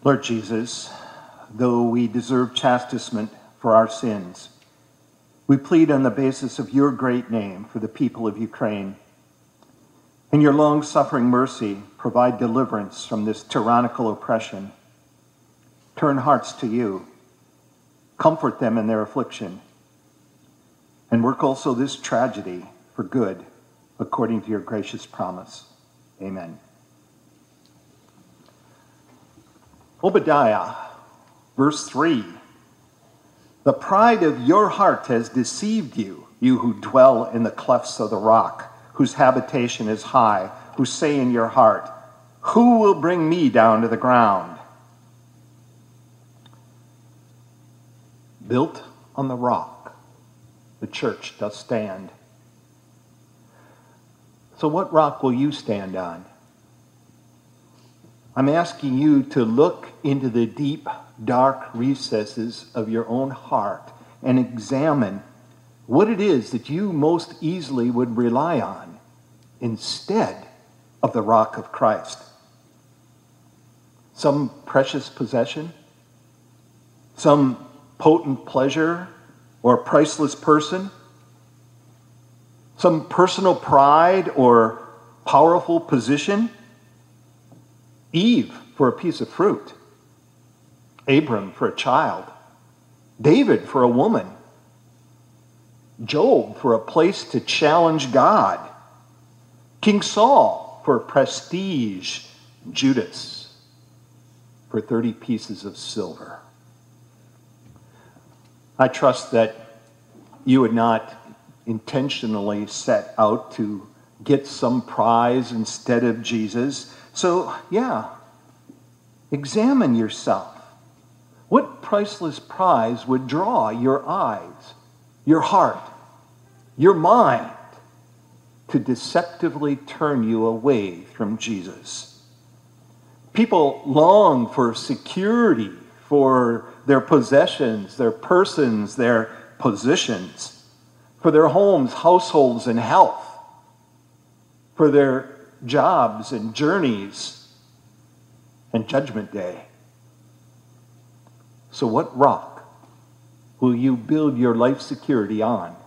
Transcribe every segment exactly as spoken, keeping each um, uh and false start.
Lord Jesus, though we deserve chastisement for our sins, we plead on the basis of your great name for the people of Ukraine. In your long-suffering mercy, provide deliverance from this tyrannical oppression. Turn hearts to you. Comfort them in their affliction. And work also this tragedy for good, according to your gracious promise. Amen. Obadiah, verse three. The pride of your heart has deceived you, you who dwell in the clefts of the rock, whose habitation is high, who say in your heart, who will bring me down to the ground? Built on the rock, the church does stand. So what rock will you stand on? I'm asking you to look into the deep, dark recesses of your own heart and examine what it is that you most easily would rely on instead of the rock of Christ. Some precious possession, some potent pleasure or priceless person, some personal pride or powerful position. Eve for a piece of fruit, Abram for a child, David for a woman, Job for a place to challenge God, King Saul for prestige, Judas for thirty pieces of silver. I trust that you would not intentionally set out to get some prize instead of Jesus. So, yeah, examine yourself. What priceless prize would draw your eyes, your heart, your mind to deceptively turn you away from Jesus? People long for security, for their possessions, their persons, their positions, for their homes, households, and health, for their jobs and journeys and judgment day. So what rock will you build your life security on?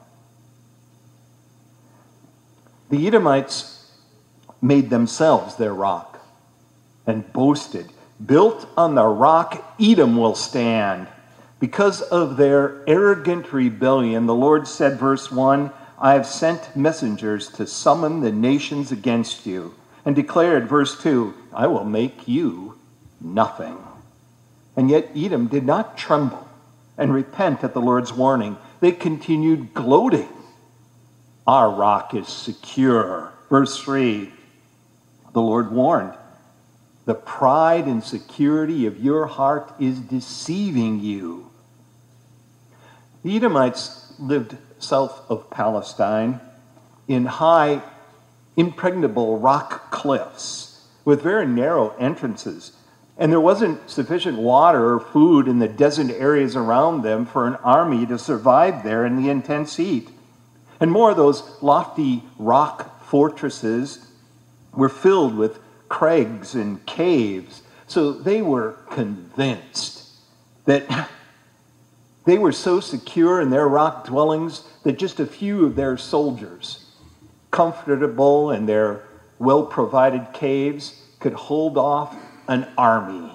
The Edomites made themselves their rock and boasted, built on the rock Edom will stand. Because of their arrogant rebellion, the Lord said, verse one, I have sent messengers to summon the nations against you, and declared, verse two, I will make you nothing. And yet Edom did not tremble and repent at the Lord's warning. They continued gloating. Our rock is secure. Verse three, the Lord warned, the pride and security of your heart is deceiving you. The Edomites lived south of Palestine in high, impregnable rock cliffs with very narrow entrances. And there wasn't sufficient water or food in the desert areas around them for an army to survive there in the intense heat. And more, those lofty rock fortresses were filled with crags and caves. So they were convinced that they were so secure in their rock dwellings that just a few of their soldiers, comfortable in their well-provided caves, could hold off an army.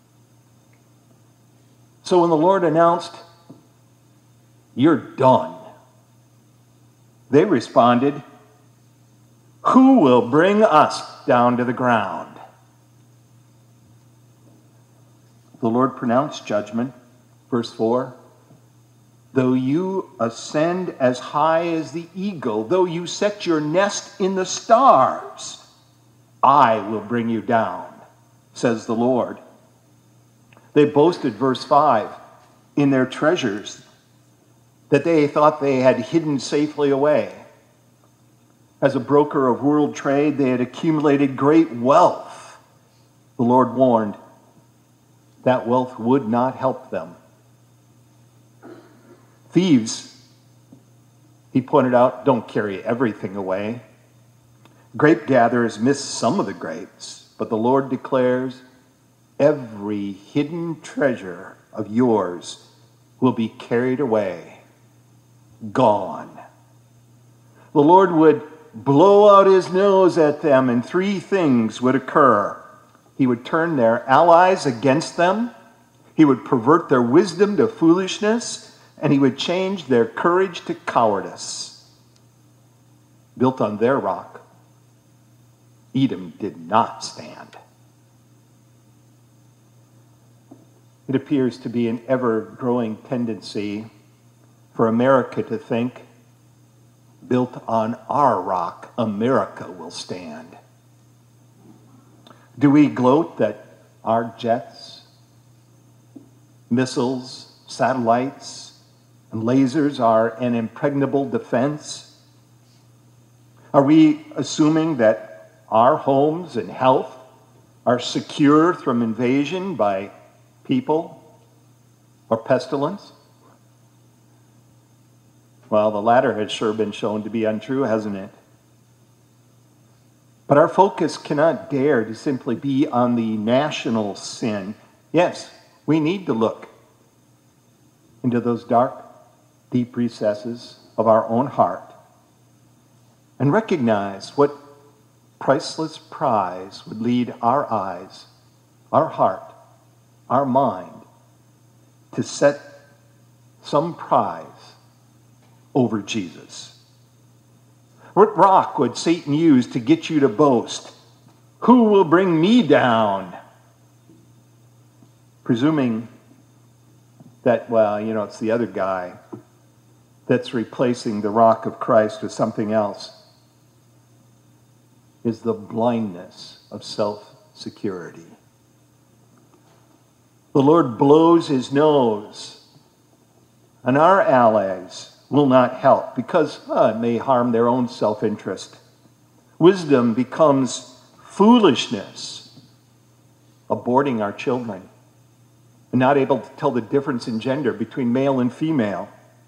So when the Lord announced, you're done, they responded, who will bring us down to the ground? The Lord pronounced judgment. Verse four, though you ascend as high as the eagle, though you set your nest in the stars, I will bring you down, says the Lord. They boasted, verse five, in their treasures that they thought they had hidden safely away. As a broker of world trade, they had accumulated great wealth. The Lord warned that wealth would not help them. Thieves, he pointed out, don't carry everything away. Grape gatherers miss some of the grapes, but the Lord declares, every hidden treasure of yours will be carried away, gone. The Lord would blow out his nose at them, and three things would occur. He would turn their allies against them, he would pervert their wisdom to foolishness, and he would change their courage to cowardice. Built on their rock, Edom did not stand. It appears to be an ever-growing tendency for America to think, built on our rock, America will stand. Do we gloat that our jets, missiles, satellites, and lasers are an impregnable defense? Are we assuming that our homes and health are secure from invasion by people or pestilence? Well, the latter has sure been shown to be untrue, hasn't it? But our focus cannot dare to simply be on the national sin. Yes, we need to look into those dark, deep recesses of our own heart and recognize what priceless prize would lead our eyes, our heart, our mind to set some prize over Jesus. What rock would Satan use to get you to boast? Who will bring me down? Presuming that, well, you know, it's the other guy that's replacing the rock of Christ with something else, is the blindness of self-security. The Lord blows his nose, and our allies will not help because uh, it may harm their own self-interest. Wisdom becomes foolishness, aborting our children, and not able to tell the difference in gender between male and female.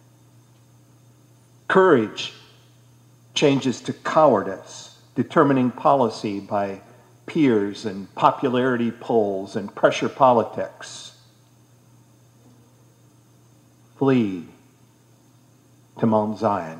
Courage changes to cowardice, determining policy by peers and popularity polls and pressure politics. Flee to Mount Zion.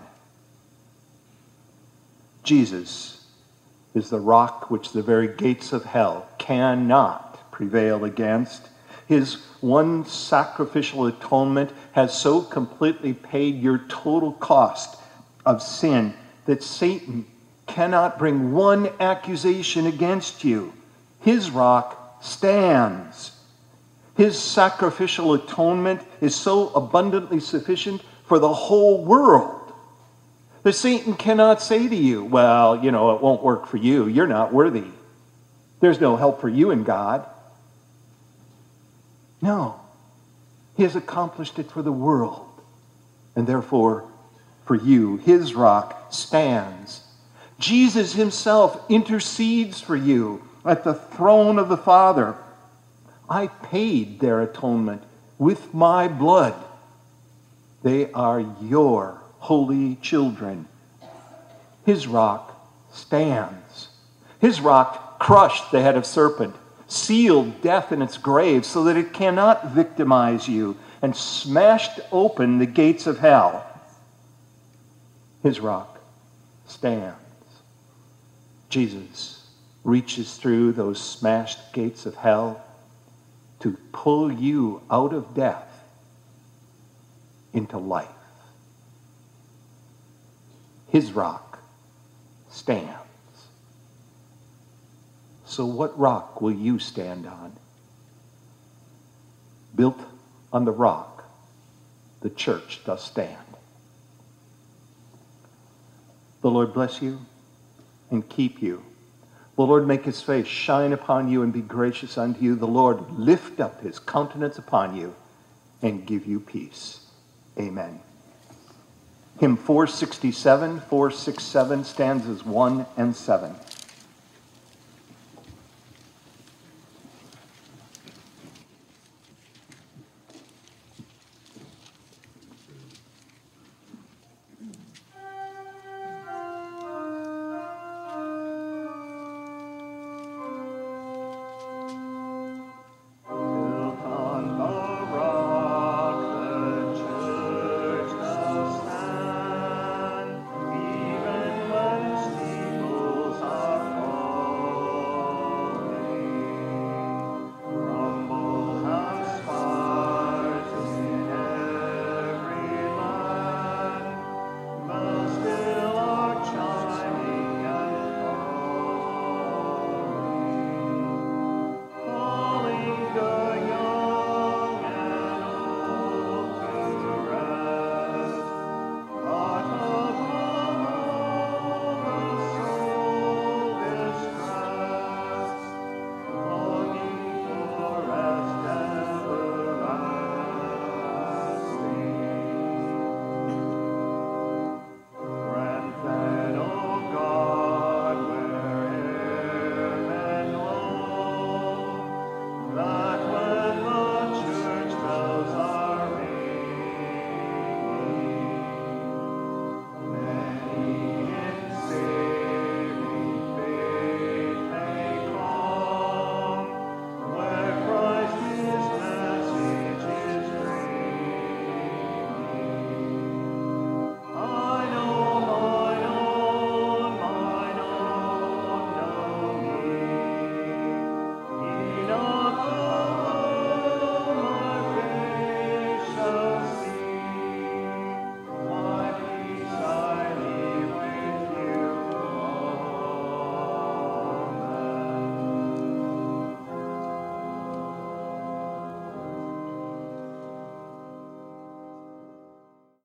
Jesus is the rock which the very gates of hell cannot prevail against. His one sacrificial atonement has so completely paid your total cost of sin that Satan cannot bring one accusation against you. His rock stands. His sacrificial atonement is so abundantly sufficient for the whole world that Satan cannot say to you, well, you know, it won't work for you. You're not worthy. There's no help for you in God. No. He has accomplished it for the world, and therefore for you. His rock stands. Jesus himself intercedes for you at the throne of the Father. I paid their atonement with my blood. They are your holy children. His rock stands. His rock crushed the head of serpent, sealed death in its grave so that it cannot victimize you, and smashed open the gates of hell. His rock stands. Jesus reaches through those smashed gates of hell to pull you out of death into life. His rock stands. So what rock will you stand on? Built on the rock, the church does stand. The Lord bless you and keep you. The Lord make his face shine upon you and be gracious unto you. The Lord lift up his countenance upon you and give you peace. Amen. Hymn four sixty-seven, four sixty-seven, stanzas one and seven.